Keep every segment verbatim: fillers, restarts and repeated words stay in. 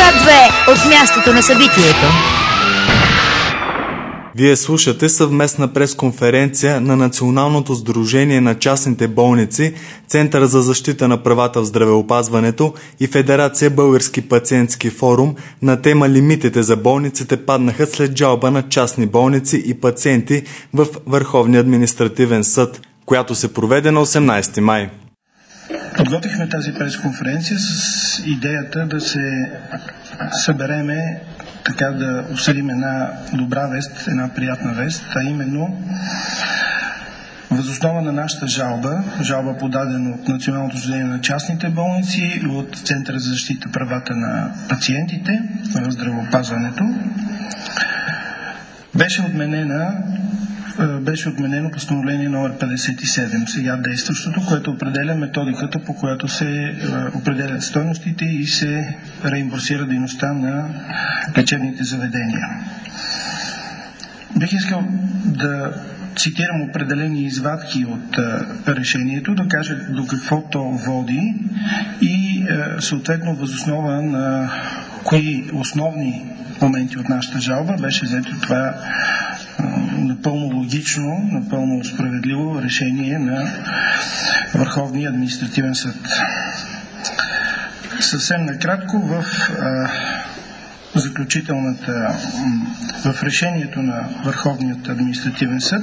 две от мястото на събитието. Вие слушате съвместна пресконференция на Националното сдружение на частните болници, Център за защита на правата в здравеопазването и Федерация Български пациентски форум на тема "Лимитите за болниците паднаха след жалба на частни болници и пациенти в Върховния административен съд", която се проведе на осемнадесети май. Подготвихме тази пресконференция с идеята да се събереме, така да обсъдим една добра вест, една приятна вест, а именно въз основа на нашата жалба, жалба подадена от Националното сдружение на частните болници и от Центъра за защита правата на пациентите в здравеопазването, беше отменена беше отменено постановление номер петдесет и седем, сега действащото, което определя методиката, по която се определят стойностите и се реимбурсира дейността на лечебните заведения. Бих искал да цитирам определени извадки от решението, да кажа до какво то води и съответно въз основа на кои основни моменти от нашата жалба беше взето това напълно логично, напълно справедливо решение на Върховния административен съд. Съвсем накратко в а, заключителната в решението на Върховният административен съд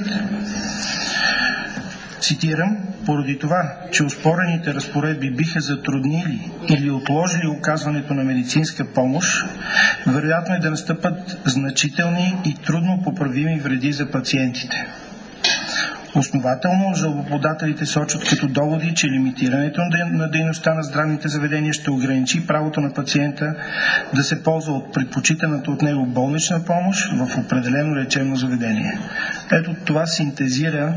цитирам: "Поради това, че оспорените разпоредби биха затруднили или отложили оказването на медицинска помощ, вероятно е да настъпат значителни и трудно поправими вреди за пациентите. Основателно жалбоподателите сочат като доводи, че лимитирането на дейността на здравните заведения ще ограничи правото на пациента да се ползва от предпочитаната от него болнична помощ в определено лечебно заведение." Ето това синтезира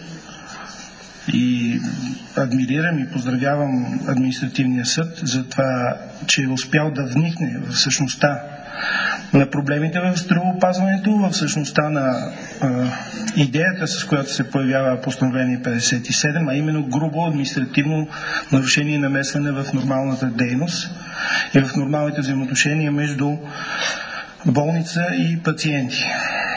и адмирирам и поздравявам административния съд за това, че е успял да вникне в същността на проблемите в здравеопазването, в същността на а, идеята, с която се появява постановление петдесет и седем, а именно грубо административно нарушение и намесване в нормалната дейност и в нормалните взаимоотношения между болница и пациенти.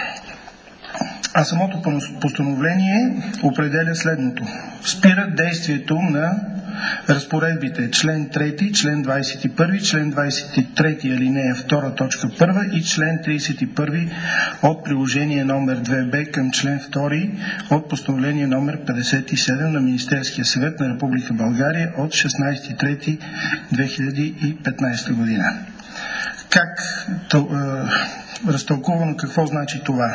А самото постановление определя следното: спира действието на разпоредбите член трети, член двадесет и първи, член двадесет и трети алинея втора точка първа и член тридесет и първи от приложение номер две бе към член втори от постановление номер петдесет и седем на Министерския съвет на Република България от шестнадесети март две хиляди и петнадесета година. Как разтълкувано, какво значи това?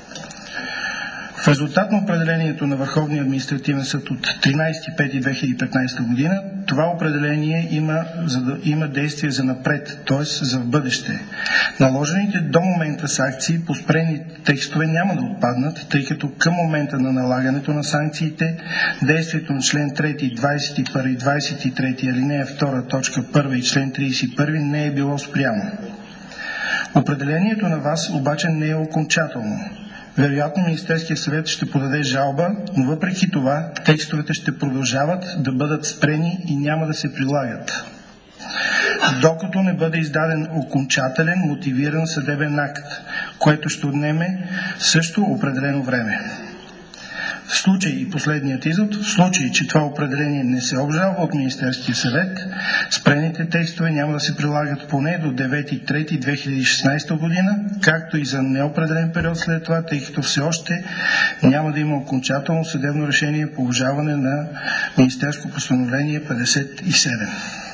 В резултат на определението на Върховния административен съд от тринадесети май две хиляди и петнадесета година, това определение има, има действие за напред, т.е. за в бъдеще. Наложените до момента санкции по спрени текстове няма да отпаднат, тъй като към момента на налагането на санкциите действието на член трети, двадесет и първи, двадесет и трети алинея втора точка първа и член тридесет и първи не е било спрямо. Определението на ВАС обаче не е окончателно. Вероятно Министерския съвет ще подаде жалба, но въпреки това текстовете ще продължават да бъдат спрени и няма да се прилагат, докато не бъде издаден окончателен мотивиран съдебен акт, което ще отнеме също определено време. В случай, и последният извод, в случай, че това определение не се обжалва от Министерския съвет, спрените текстове няма да се прилагат поне до девети март две хиляди и шестнадесета година, както и за неопределен период след това, тъй като все още няма да има окончателно съдебно решение по обжалване на Министерско постановление петдесет и седем.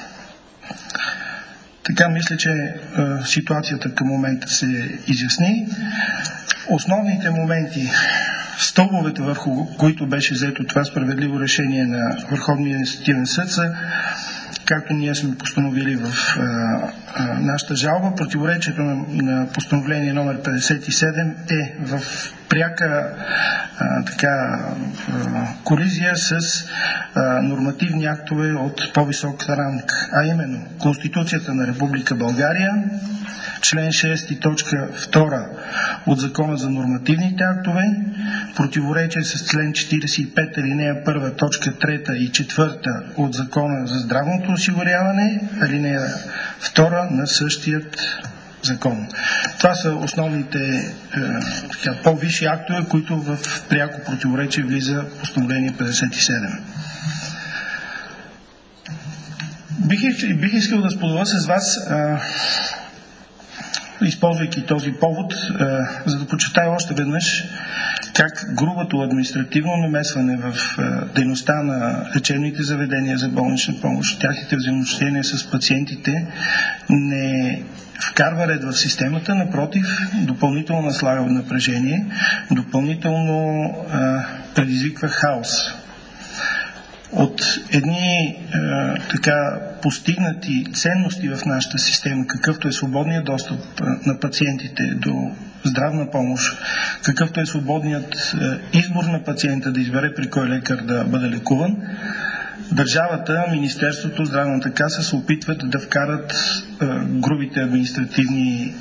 Така мисля, че е, ситуацията към момента се изясни. Основните моменти, стълбовете, върху които беше взето това справедливо решение на Върховния административен съд, са, както ние сме постановили в а, а, нашата жалба, противоречието на, на постановление номер петдесет и седем е в пряка а, така, а, колизия с а, нормативни актове от по-висок ранг, а именно Конституцията на Република България, член шести, точка втора от Закона за нормативните актове, противоречие с член четиридесет и пет, алинея първа, точка трета и четвърта от Закона за здравното осигуряване, алинея втора на същият закон. Това са основните е, по-висши актове, които в пряко противоречие влиза постановление петдесет и седем. Бих, бих искал да споделя с вас, е, използвайки този повод, е, за да почитая още веднъж как грубото административно намесване в е, дейността на лечебните заведения за болнична помощ, тяхните взаимоотношения с пациентите не вкарва ред в системата, напротив, допълнително наслага напрежение, допълнително е, предизвиква хаос. От едни е, така постигнати ценности в нашата система, какъвто е свободният достъп на пациентите до здравна помощ, какъвто е свободният е, избор на пациента да избере при кой лекар да бъде лекуван, държавата, Министерството, Здравната каса се опитват да вкарат е, грубите административни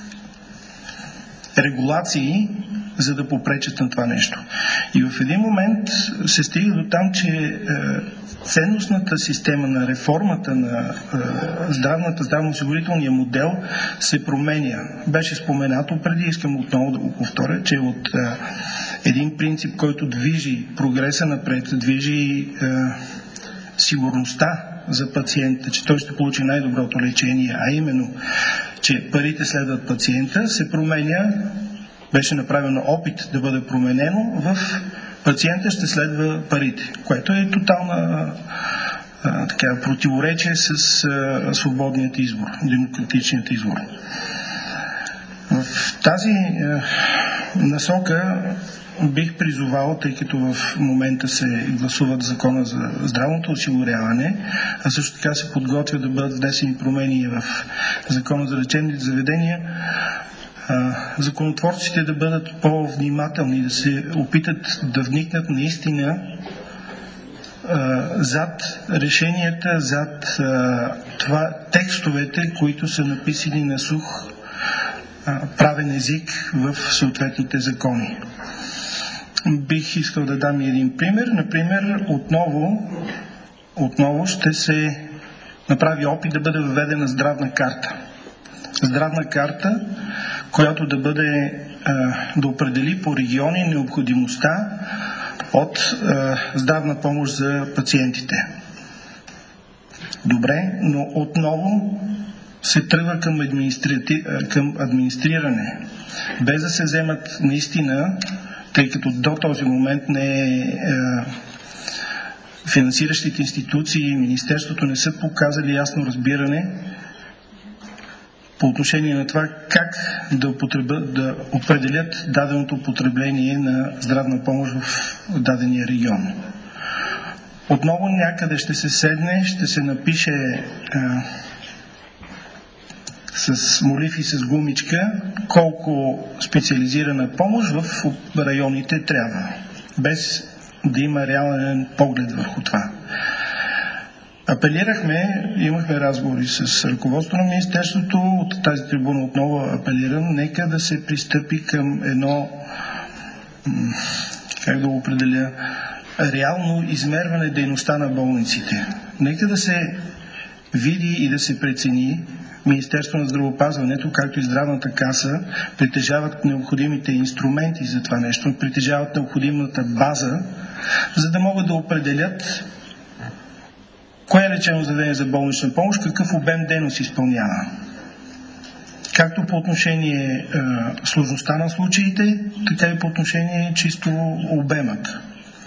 регулации, за да попречат на това нещо. И в един момент се стига до там, че е, ценностната система на реформата на е, здравната, здравноосигурителния модел се променя. Беше споменато преди, искам отново да го повторя, че от е, един принцип, който движи прогреса напред, движи е, сигурността за пациента, че той ще получи най-доброто лечение, а именно, че парите следват пациента, се променя. Беше направено опит да бъде променено в пациента ще следва парите, което е тотална а, така, противоречие с а, свободният избор, демократичният избор. В тази а, насока бих призовал, тъй като в момента се гласуват закона за здравното осигуряване, а също така се подготвя да бъдат внесени промени в закона за лечебните заведения, законотворците да бъдат по-внимателни, да се опитат да вникнат наистина а, зад решенията, зад а, това текстовете, които са написани на сух а, правен език в съответните закони. Бих искал да дам един пример. Например, отново, отново ще се направи опит да бъде въведена здравна карта. Здравна карта, която да бъде да определи по региони необходимостта от здравна помощ за пациентите. Добре, но отново се тръгва към, администри... към администриране, без да се вземат наистина, тъй като до този момент не е, е финансиращите институции и Министерството не са показали ясно разбиране по отношение на това как да, употребят, да определят даденото потребление на здравна помощ в дадения регион. Отново някъде ще се седне, ще се напише а, с молив и с гумичка колко специализирана помощ в районите трябва, без да има реален поглед върху това. Апелирахме, имахме разговори с ръководството на Министерството, от тази трибуна отново апелирам, нека да се пристъпи към едно, как да го определя, реално измерване дейността на болниците. Нека да се види и да се прецени Министерството на здравеопазването, както и Здравната каса, притежават необходимите инструменти за това нещо, притежават необходимата база, за да могат да определят кое е лечебно заведение за болнична помощ, какъв обем дейност изпълнява. Както по отношение е, сложността на случаите, така и по отношение чисто обемът.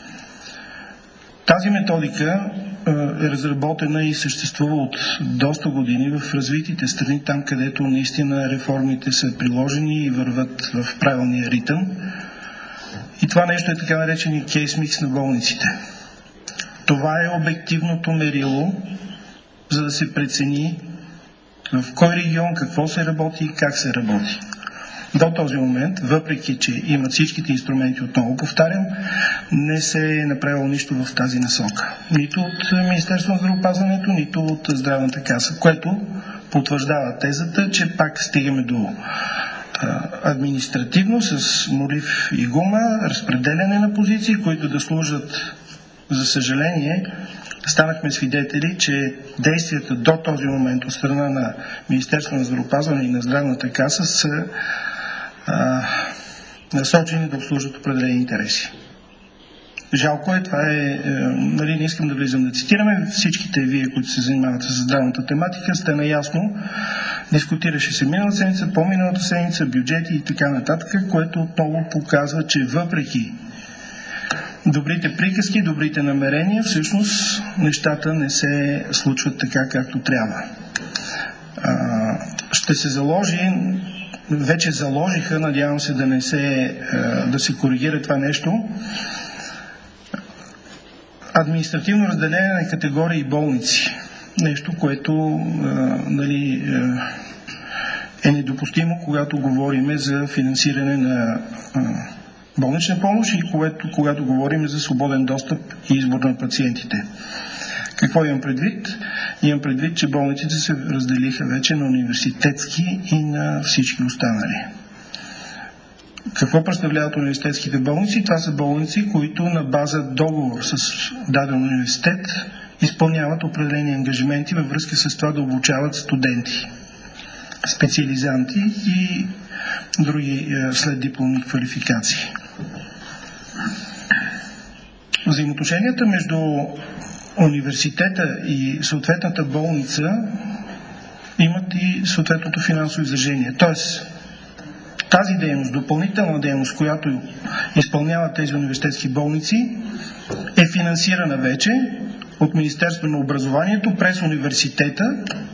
Тази методика е, е разработена и съществува от доста години в развитите страни, там където наистина реформите са приложени и върват в правилния ритъм. И това нещо е така наречени кейс микс на болниците. Това е обективното мерило, за да се прецени в кой регион, какво се работи и как се работи. До този момент, въпреки че имат всичките инструменти, отново повтарям, не се е направило нищо в тази насока. Нито от Министерството на здравеопазването, нито от Здравната каса, което потвърждава тезата, че пак стигаме до а, административно, с молив и гума, разпределяне на позиции, които да служат, за съжаление, станахме свидетели, че действията до този момент от страна на Министерството на здравеопазване и на Здравната каса са а, насочени да обслужат определени интереси. Жалко е, това е, е, нали, не искам да влизам да цитираме, всичките вие, които се занимавате с здравната тематика, сте наясно, дискутираше се миналата седмица, по-миналата седмица, бюджети и така нататък, което отново показва, че въпреки добрите приказки, добрите намерения, всъщност нещата не се случват така, както трябва. А, ще се заложи, вече заложиха, надявам се да не се, да се коригира това нещо, административно разделение на категории болници. Нещо, което а, нали, е недопустимо, когато говорим за финансиране на а, болнична помощ и когато, когато говорим за свободен достъп и избор на пациентите. Какво имам предвид? Имам предвид, че болниците се разделиха вече на университетски и на всички останали. Какво представляват университетските болници? Това са болници, които на база договор с даден университет изпълняват определени ангажименти във връзка с това да обучават студенти, специализанти и други следдипломни квалификации. Взаимоотношенията между университета и съответната болница имат и съответното финансово изражение. Тоест, тази дейност, допълнителна дейност, която изпълняват тези университетски болници, е финансирана вече от Министерството на образованието през университета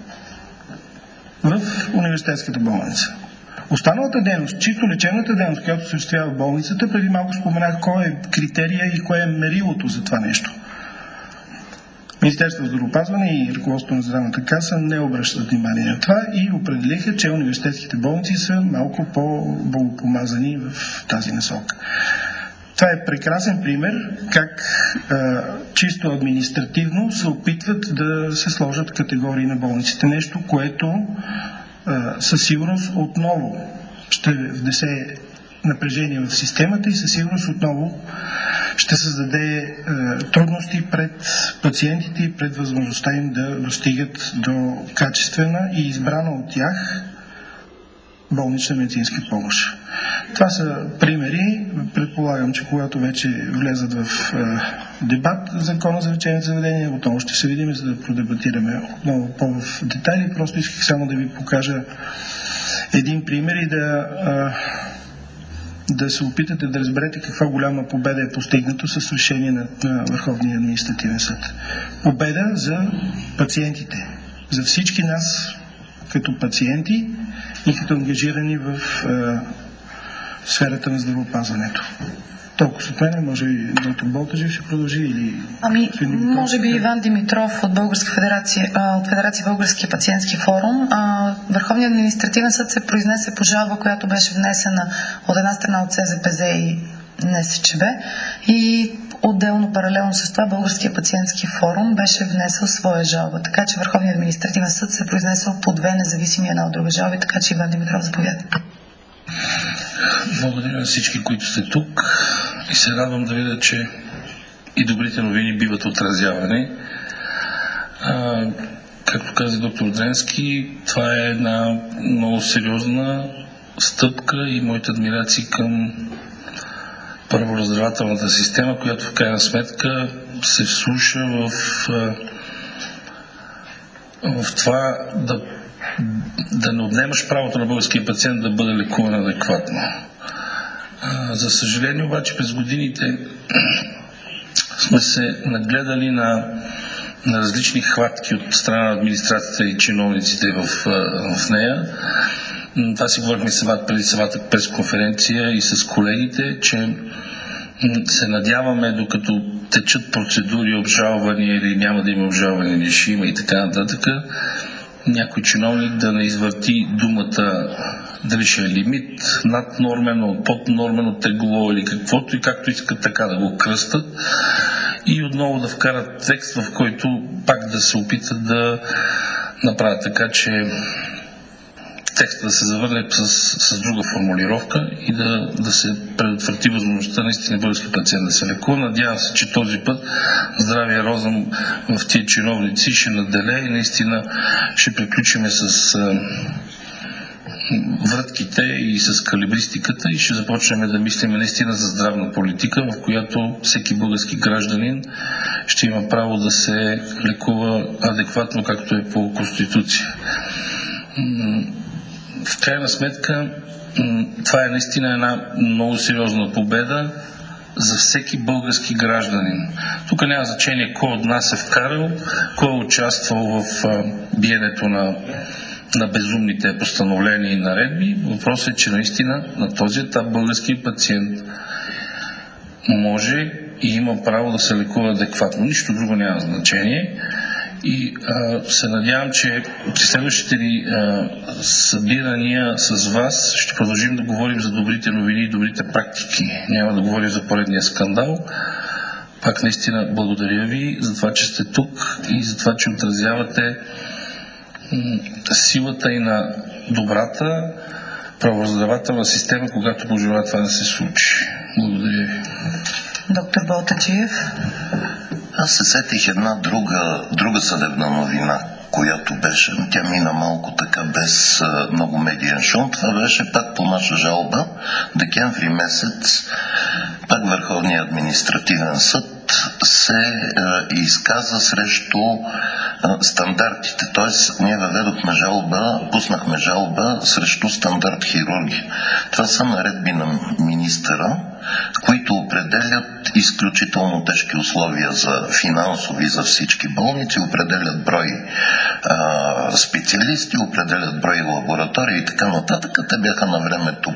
в университетската болница. Останалата дейност, чисто лечебната дейност, която се осъществява в болницата, преди малко споменах кой е критерия и кое е мерилото за това нещо. Министерството на здравеопазване и ръководството на Здравната каса не обръщат внимание на това и определиха, че университетските болници са малко по-богопомазани в тази насока. Това е прекрасен пример как а, чисто административно се опитват да се сложат категории на болниците. Нещо, което а, със сигурност отново ще внесе напрежение в системата и със сигурност отново ще създаде е, трудности пред пациентите и пред възможността им да достигат до качествена и избрана от тях болнична медицинска помощ. Това са примери. Предполагам, че когато вече влезат в е, дебат Закона за лечебните заведения, отново ще се видим, за да продебатираме отново по-в детайли. Просто исках само да ви покажа един пример и да е, да се опитате да разберете каква голяма победа е постигнато с решение на, на Върховния административен съд. Победа за пациентите, за всички нас като пациенти и като ангажирани в е, сферата на здравеопазването. Толкова от мен, може би доктор Болтажев ще продължи или... Ами, може би Иван Димитров от Българска федерация, от Федерация Български пациентски форум. Върховният административен съд се произнесе по жалба, която беше внесена от една страна от СЗПЗ и НСЧБ и отделно, паралелно с това, Българския пациентски форум беше внесъл своя жалба. Така че Върховният административен съд се произнесъл по две независими една от друга жалби, така че Иван Димитров, заповяда. Благодаря на всички, които сте тук и се радвам да видя, че и добрите новини биват отразявани. А, както каза доктор Дренски, това е една много сериозна стъпка и моите адмирации към правораздавателната система, която в крайна сметка се вслуша в, в това да да не отнемаш правото на българския пациент да бъде лекуван адекватно. А, за съжаление обаче през годините сме се нагледали на, на различни хватки от страна на администрацията и чиновниците в, в нея. Това си говорихме преди самата пресконференция и с колегите, че се надяваме, докато течат процедури, обжалвания или няма да има обжалване, или ще има и така нататък, някой чиновник да не извърти думата дали ще е лимит, наднормено, поднормено тегло или каквото и както искат така да го кръстат и отново да вкарат текст, в който пак да се опитат да направят така, че текста да се завърне с, с друга формулировка и да, да се предотврати възможността наистина български пациент да се лекува. Надявам се, че този път здравия розъм в тия чиновници ще наделе и наистина ще приключиме с а, вратките и с калибристиката и ще започнем да мислим наистина за здравна политика, в която всеки български гражданин ще има право да се лекува адекватно, както е по Конституция. В крайна сметка, това е наистина една много сериозна победа за всеки български гражданин. Тук няма значение кой от нас е вкарал, кой е участвал в биенето на, на безумните постановления и наредби. Въпросът е, че наистина на този етап български пациент може и има право да се лекува адекватно. Нищо друго няма значение. И а, се надявам, че при следващите ни а, събирания с вас ще продължим да говорим за добрите новини и добрите практики. Няма да говорим за поредния скандал. Пак наистина благодаря ви за това, че сте тук и за това, че отразявате м- силата и на добрата правораздавателна система, когато пожелава това да се случи. Благодаря ви. Доктор Балтаджиев. Аз се сетих една друга, друга съдебна новина, която беше, тя мина малко така без а, много медиен шум. Това беше пак по наша жалба. Декември месец пак Върховният административен съд се а, изказа срещу а, стандартите. Тоест, ние въведохме жалба, пуснахме жалба срещу стандарт хирургия. Това са наредби на министъра, които определят изключително тежки условия за финансови за всички болници, определят брой а, специалисти, определят брой лаборатории и така нататък. Те бяха на времето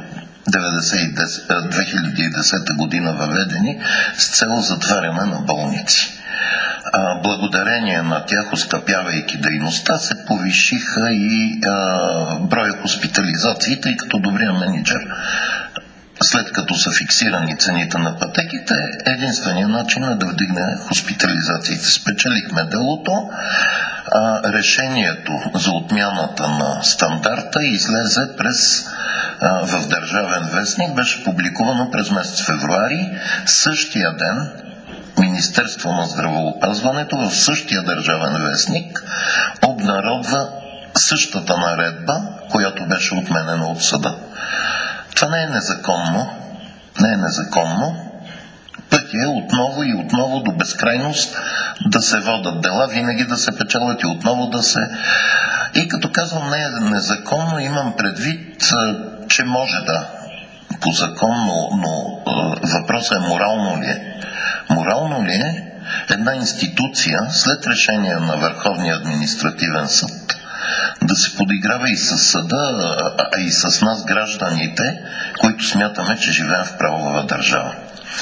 две хиляди и десета година въведени с цел затваряне на болници. А, благодарение на тях, оскъпявайки дейността, се повишиха и а, броя хоспитализации, тъй като добрият менеджер, след като са фиксирани цените на пътеките, единственият начин е да вдигне хоспитализациите. Спечелихме делото. А, решението за отмяната на стандарта излезе през, а, в Държавен вестник, беше публикувано през месец февруари. Същия ден Министерство на здравеопазването в същия Държавен вестник обнародва същата наредба, която беше отменена от съда. Това не е незаконно. Не е незаконно. Път е отново и отново до безкрайност да се водят дела, винаги да се печелят и отново да се... И като казвам не е незаконно, имам предвид, че може да по закон, но, но въпросът е морално ли е. Морално ли е една институция след решение на Върховния административен съд да се подиграва и с съда, а и с нас гражданите, които смятаме, че живеем в правова държава.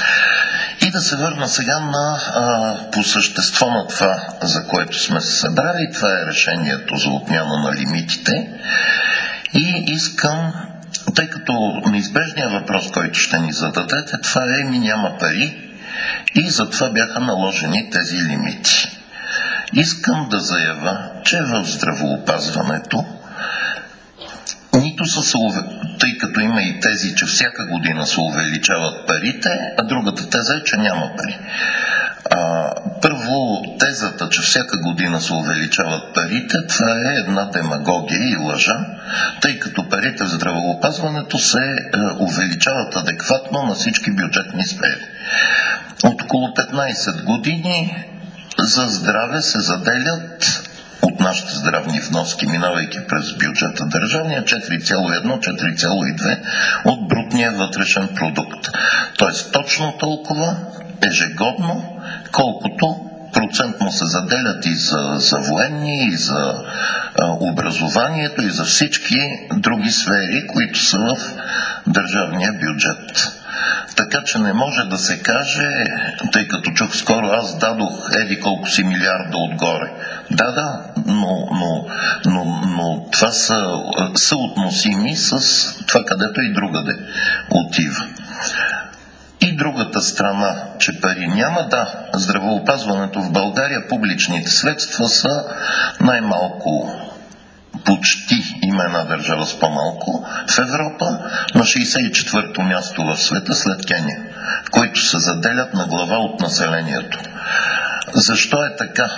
И да се върна сега на а, по същество на това, за което сме се събрали. Това е решението за отмяна на лимитите. И искам, тъй като неизбежният въпрос, който ще ни зададете, това е ми няма пари и затова бяха наложени тези лимити. Искам да заявя, че в здравоопазването нито са се увеличават, тъй като има и тези, че всяка година се увеличават парите, а другата теза е, че няма пари. А, първо, тезата, че всяка година се увеличават парите, това е една демагогия и лъжа, тъй като парите в здравеопазването се е, увеличават адекватно на всички бюджетни сфери. От около петнайсет години за здраве се заделят от нашите здравни вноски, минавайки през бюджета държавния, четири цяло едно - четири цяло и две от брутния вътрешен продукт. Тоест точно толкова ежегодно, колкото процентно се заделят и за, за военни, и за а, образованието, и за всички други сфери, които са в държавния бюджет. Така че не може да се каже, тъй като чух скоро, аз дадох еди колко си милиарда отгоре. Да, да, но, но, но, но това са съотносими с това, където и другаде отива. И другата страна, че пари няма, да, здравеопазването в България, публичните средства са най-малко почти има една държава с по-малко в Европа, на шейсет и четвърто място в света след Кения, които се заделят на глава от населението. Защо е така?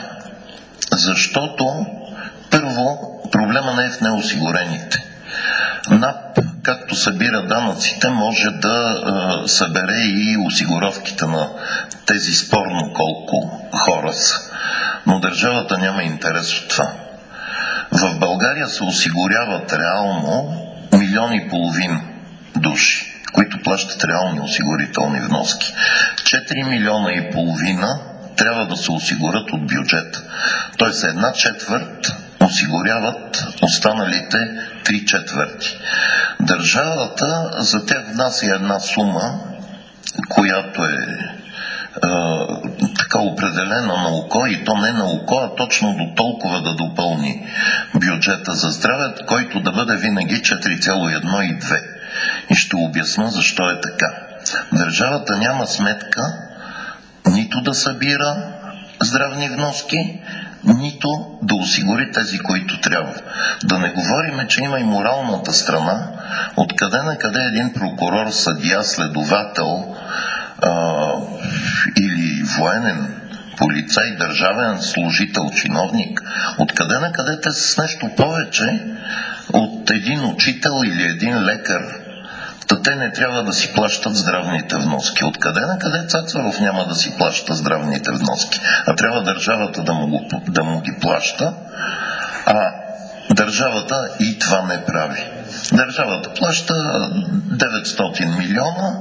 Защото първо проблема не е в неосигурените. НАП, както събира данъците, може да е, събере и осигуровките на тези спорно колко хора са. Но държавата няма интерес от това. В България се осигуряват реално милион и половин души, които плащат реални осигурителни вноски. четири милиона и половина трябва да се осигурят от бюджета. Тоест една четвърт осигуряват останалите три четвърти. Държавата за тях внася една сума, която е, е така определена на око, и то не на око, а точно до толкова да допълни бюджета за здраве, който да бъде винаги четири цяло едно и две. И ще обясня защо е така. Държавата няма сметка нито да събира здравни вноски, нито да осигури тези, които трябва. Да не говорим, че има и моралната страна, откъде на къде един прокурор, съдия, следовател а, или военен полицай, държавен служител, чиновник, откъде на къде те са с нещо повече от един учител или един лекар. Та те не трябва да си плащат здравните вноски. Откъде на къде Цацаров няма да си плаща здравните вноски? А трябва държавата да му, го, да му ги плаща, а държавата и това не прави. Държавата плаща деветстотин милиона,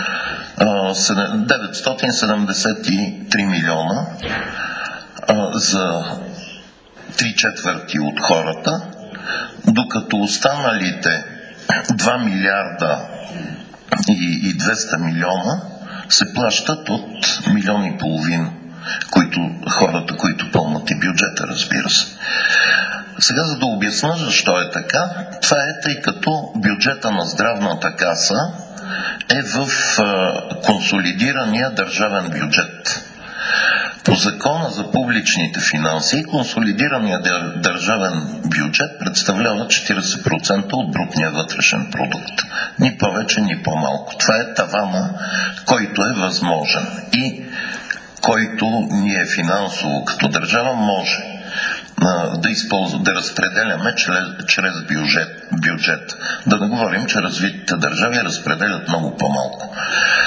деветстотин седемдесет и три милиона за три четвърти от хората, докато останалите два милиарда и двеста милиона се плащат от милион и половин, които, хората, които пълнат и бюджета, разбира се. Сега, за да обясня защо е така, това е тъй като бюджета на здравната каса е в консолидирания държавен бюджет. По закона за публичните финанси, консолидирания държавен бюджет представлява четиридесет процента от брутния вътрешен продукт. Ни повече, ни по-малко. Това е тавана, който е възможен и който ние финансово като държава може да използва, да разпределяме чрез, чрез бюджет, бюджет. Да не говорим, че развитите държави разпределят много по-малко.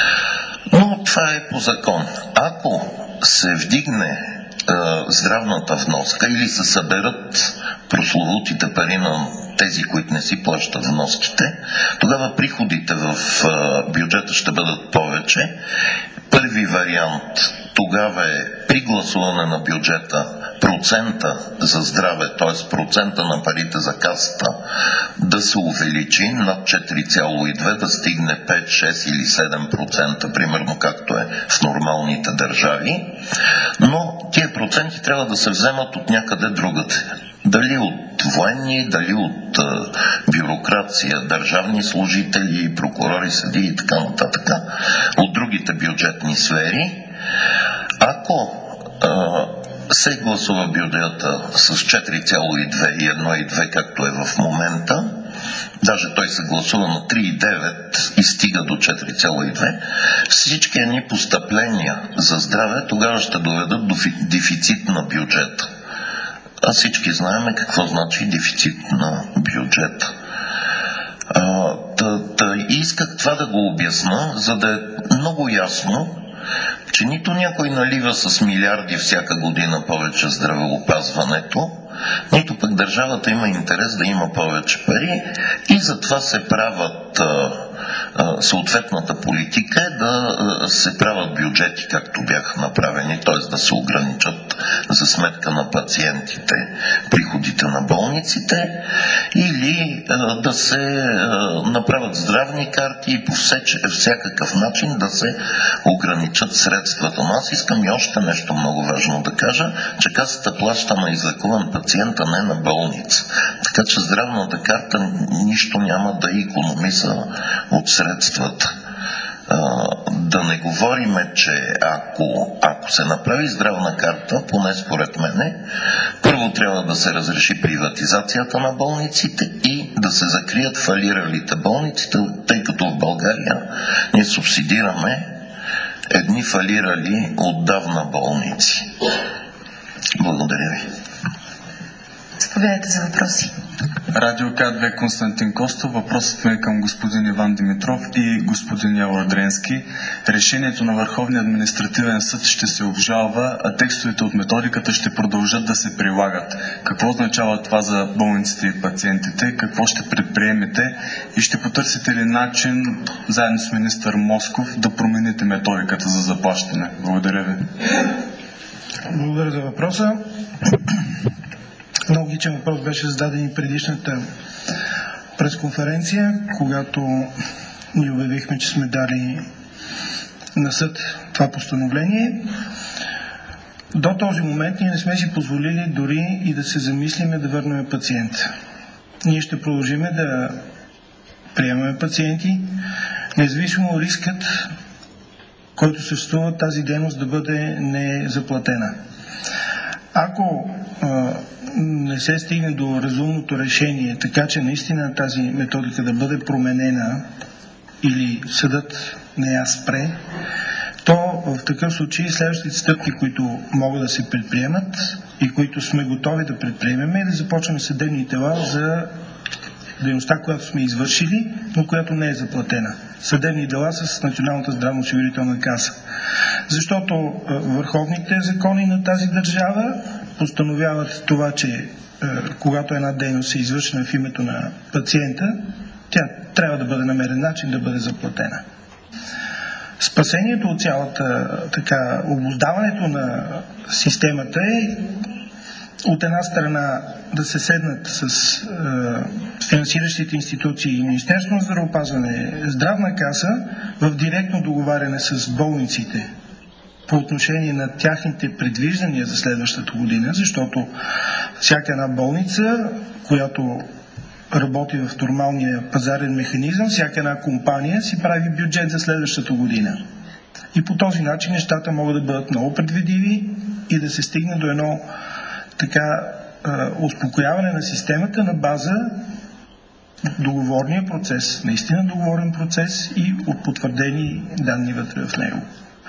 Но това е по закон. Ако се вдигне е, здравната вноска или се съберат прословутите пари на тези, които не си плащат вноските, тогава приходите в е, бюджета ще бъдат повече. Първи вариант тогава е при гласуване на бюджета процента за здраве, т.е. процента на парите за касата да се увеличи над четири цяло и две, да стигне пет, шест или седем процента, примерно както е в нормалните държави. Но тия проценти трябва да се вземат от някъде другаде. Дали от военни, дали от а, бюрокрация, държавни служители, прокурори, съдии и така нататък, от другите бюджетни сфери. Ако а, се гласува бюджета с четири цяло и две и едно и две, както е в момента, даже той се гласува на три цяло девет и стига до четири цяло и две, всички едни постъпления за здраве тогава ще доведат до дефицит на бюджета. А всички знаем какво значи дефицит на бюджета. А, да, да исках това да го обясна, за да е много ясно, че нито някой налива с милиарди всяка година повече здравеопазването, нито пък държавата има интерес да има повече пари и затова се правят а, а, съответната политика е да а, се правят бюджети, както бяха направени, т.е. да се ограничат за сметка на пациентите приходите на болниците или а, да се а, направят здравни карти и по всякакъв начин да се ограничат средствата. Но аз искам и още нещо много важно да кажа, че касата плаща на излекуван пациента, не на болница. Така че здравната карта нищо няма да икономиса от средствата. Да не говориме, че ако, ако се направи здравна карта, поне според мене, първо трябва да се разреши приватизацията на болниците и да се закрият фалиралите болниците, тъй като в България ние субсидираме едни фалирали отдавна болници. Благодаря ви. Заповядайте за въпроси. Радио К две, Константин Костов. Въпросът ми е към господин Иван Димитров и господин Явор Дренски. Решението на Върховния административен съд ще се обжалва, а текстовете от методиката ще продължат да се прилагат. Какво означава това за болниците и пациентите? Какво ще предприемете? И ще потърсите ли начин, заедно с министър Москов, да промените методиката за заплащане? Благодаря ви. Благодаря за въпроса. Много логичен въпрос беше зададен и предишната пресконференция, когато ни обявихме, че сме дали на съд това постановление. До този момент ние не сме си позволили дори и да се замислиме да върнем пациента. Ние ще продължиме да приемаме пациенти, независимо рискът, който съществува тази дейност да бъде незаплатена. Ако а, не се стигне до разумното решение, така че наистина тази методика да бъде променена или съдът не я спре, то в такъв случай следващите стъпки, които могат да се предприемат и които сме готови да предприемем, е да започнем съдебни дела за дейността, която сме извършили, но която не е заплатена. Съдебни дела с Националната здравноосигурителна каса. Защото върховните закони на тази държава постановяват това, че е, когато една дейност е извършена в името на пациента, тя трябва да бъде намерен начин да бъде заплатена. Спасението от цялата, така, обуздаването на системата е от една страна да се седнат с е, финансиращите институции и Министерство на здравеопазване, здравна каса в директно договаряне с болниците по отношение на тяхните предвиждания за следващата година, защото всяка една болница, която работи в нормалния пазарен механизъм, всяка една компания си прави бюджет за следващата година. И по този начин нещата могат да бъдат много предвидиви и да се стигне до едно така успокояване на системата на база договорния процес, наистина договорен процес и от потвърдени данни вътре в него.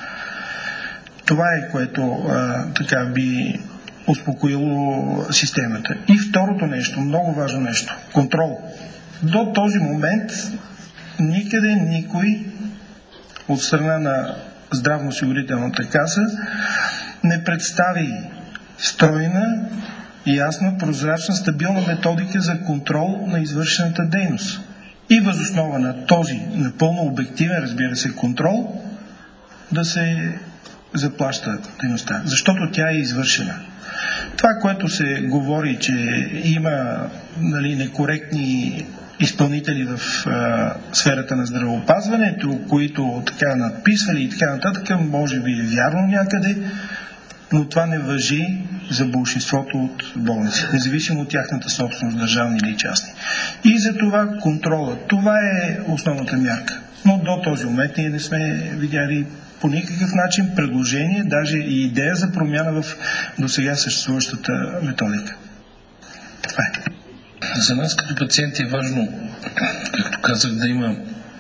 Това е, което а, така би успокоило системата. И второто нещо, много важно нещо, контрол. До този момент никъде никой от страна на здравноосигурителната каса не представи стройна, ясна, прозрачна, стабилна методика за контрол на извършената дейност. И въз основа на този напълно обективен, разбира се, контрол да се заплаща дейността, защото тя е извършена. Това, което се говори, че има, нали, некоректни изпълнители в а, сферата на здравеопазването, които така надписвали и така нататък, може би е вярно някъде, но това не важи за большинството от болници, независимо от тяхната собственост, държавни или частни. И за това контрола. Това е основната мярка. Но до този момент ние не сме видяли по никакъв начин предложение, даже и идея за промяна в досега съществуващата методика. Това е. За нас като пациенти е важно, както казах, да има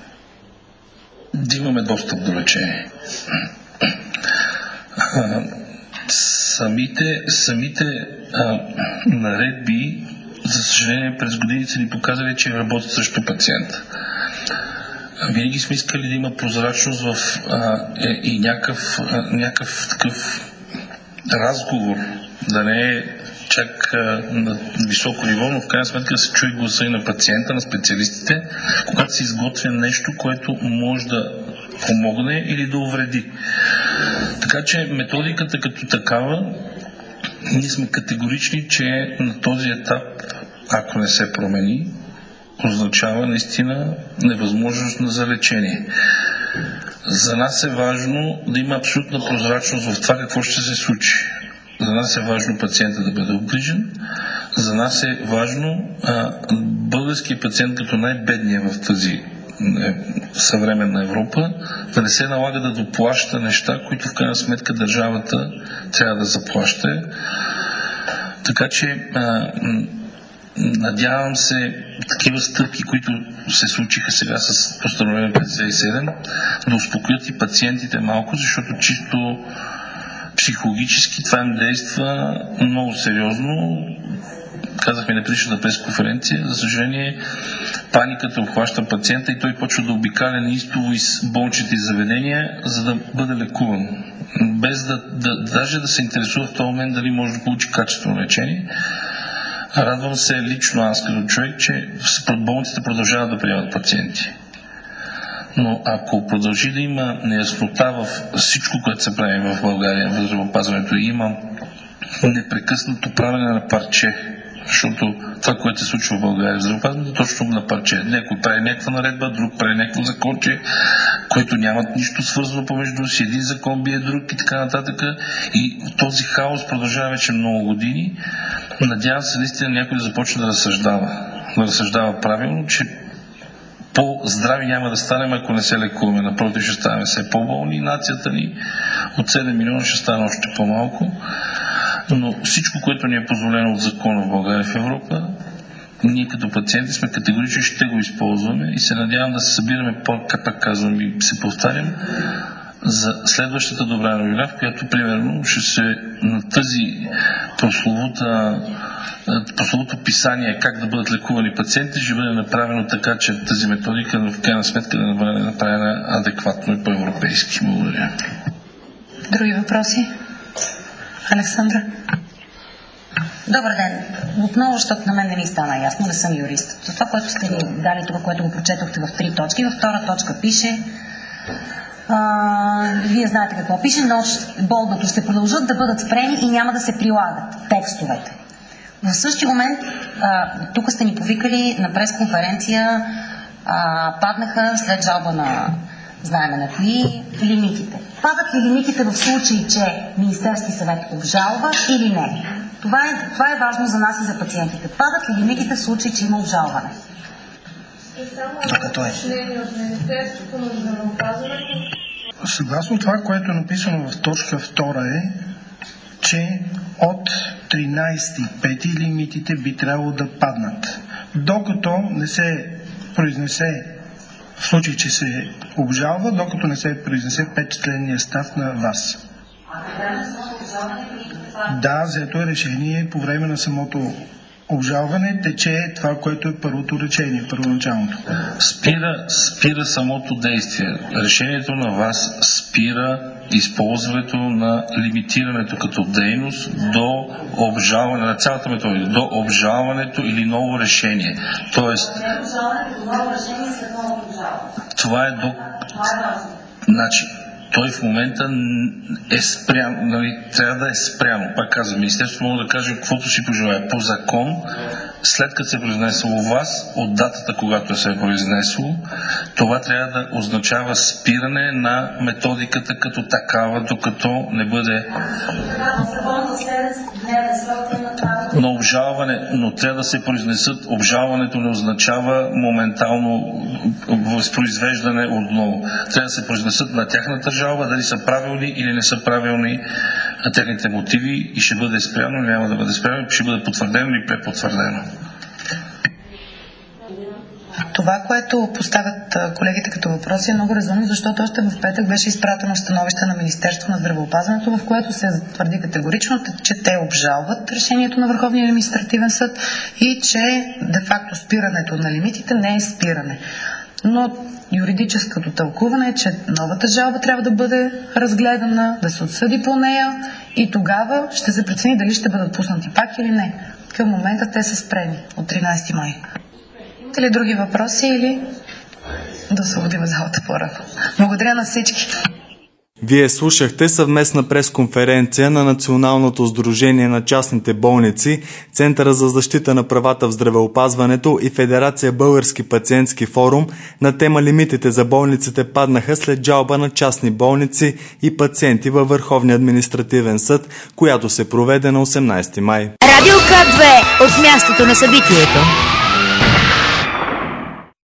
да имаме достъп до лечение. А, самите самите а, наредби, за съжаление, през годините са ни показали, че работят срещу пациента. Винаги сме искали да има прозрачност в, а, е, и някакъв, а, някакъв такъв разговор, да не е чак а, на високо ниво, но в крайна сметка да се чуе гласа и на пациента, на специалистите, когато се изготвя нещо, което може да помогне или да увреди. Така че методиката като такава, ние сме категорични, че на този етап, ако не се промени, означава наистина невъзможност за лечение. За нас е важно да има абсолютна прозрачност в това какво ще се случи. За нас е важно пациента да бъде обгрижен. За нас е важно а, българският пациент като най-бедния в тази съвременна Европа, да не се налага да доплаща неща, които в крайна сметка държавата трябва да заплаща. Така че надявам се такива стъпки, които се случиха сега с постановление петдесет и седем, да успокоят и пациентите малко, защото чисто психологически това им действа много сериозно. Казахме на предишната пресконференция, за съжаление паниката обхваща пациента и той почва да обикаля неистово из болничните заведения, за да бъде лекуван. Без да, да, даже да се интересува в този момент дали може да получи качествено лечение. Радвам се лично аз като човек, че болниците продължават да приемат пациенти. Но ако продължи да има неяснота в всичко, което се прави в България в здравеопазването и има непрекъснато правене на парче, защото това, което се случва в България в здравеопазването, точно на парче. Някой прави някаква наредба, друг прави някакво законче, което нямат нищо свързано помежду си. Един закон бие друг и така нататък. И този хаос продължава вече много години. Надявам се наистина някой да започне да разсъждава. Да разсъждава правилно, че по-здрави няма да станем, ако не се лекуваме. Напротив, ще ставаме все по-болни. Нацията ни от седем милиона ще стане още по-малко. Но всичко, което ни е позволено от закона в България в Европа, ние като пациенти сме категорично, ще го използваме и се надявам да се събираме, пак казвам и се повтарям, за следващата добра новина, в която примерно ще се на тази прословута прословото писание как да бъдат лекувани пациенти ще бъде направено така, че тази методика в крайна сметка да бъде направена адекватно и по-европейски. Благодаря. Други въпроси? Александра? Добър ден. Отново, защото на мен не ми стана ясно, не съм юрист. За това, което сте ни дали тук, което го прочетохте в три точки, във втора точка пише, а, вие знаете какво пише, но болното ще продължат да бъдат спрени и няма да се прилагат текстовете. В същия момент, а, тук сте ни повикали на пресконференция, а, паднаха след жалба на знаеме на кои лимитите. Падат ли лимитите в случай, че Министерски съвет обжалва или не? Това е, това е важно за нас и за пациентите. Падат ли лимитите в случай, че има обжалване? Докато е. Съгласно това, което е написано в точка втора е, че от тринайсети пети лимитите би трябвало да паднат. Докато не се произнесе, в случай, че се обжалва, докато не се произнесе петчленния състав на ВАС. Да, взето е решение по време на самото обжалване, тече това, което е първото решение, първоначалното. Спира, спира самото действие. Решението на ВАС спира използването на лимитирането като дейност до обжалване на цялата методика, до обжалването или ново решение. Тоест, това е до... Значи, той в момента е спрян, нали, трябва да е спряно. Пак казвам, Министерството може да каже каквото си пожелае. По закон, след като се е произнесло вас, от датата, когато се е произнесло, това трябва да означава спиране на методиката като такава, докато не бъде на обжалване, но трябва да се произнесат. Обжалването не означава моментално възпроизвеждане отново. Трябва да се произнесат на тяхната жалба, дали са правилни или не са правилни на техните мотиви и ще бъде спряно, или няма да бъде спряно, ще бъде потвърдено или препотвърдено. Това, което поставят колегите като въпроси, е много разумно, защото още в петък беше изпратено становище на Министерството на здравеопазването, в което се твърди категорично, че те обжалват решението на Върховния административен съд и че де-факто спирането на лимитите не е спиране. Но юридическото тълкуване е, че новата жалба трябва да бъде разгледана, да се отсъди по нея и тогава ще се прецени дали ще бъдат пуснати пак или не. Към момента те са спрени от тринайсети май. Имате ли други въпроси или да освободим залата по-рано? Благодаря на всички. Вие слушахте съвместна пресконференция на Националното сдружение на частните болници, Центъра за защита на правата в здравеопазването и Федерация Български пациентски форум на тема лимитите за болниците паднаха след жалба на частни болници и пациенти във Върховния административен съд, която се проведе на осемнайсети май. Радио К две от мястото на събитието.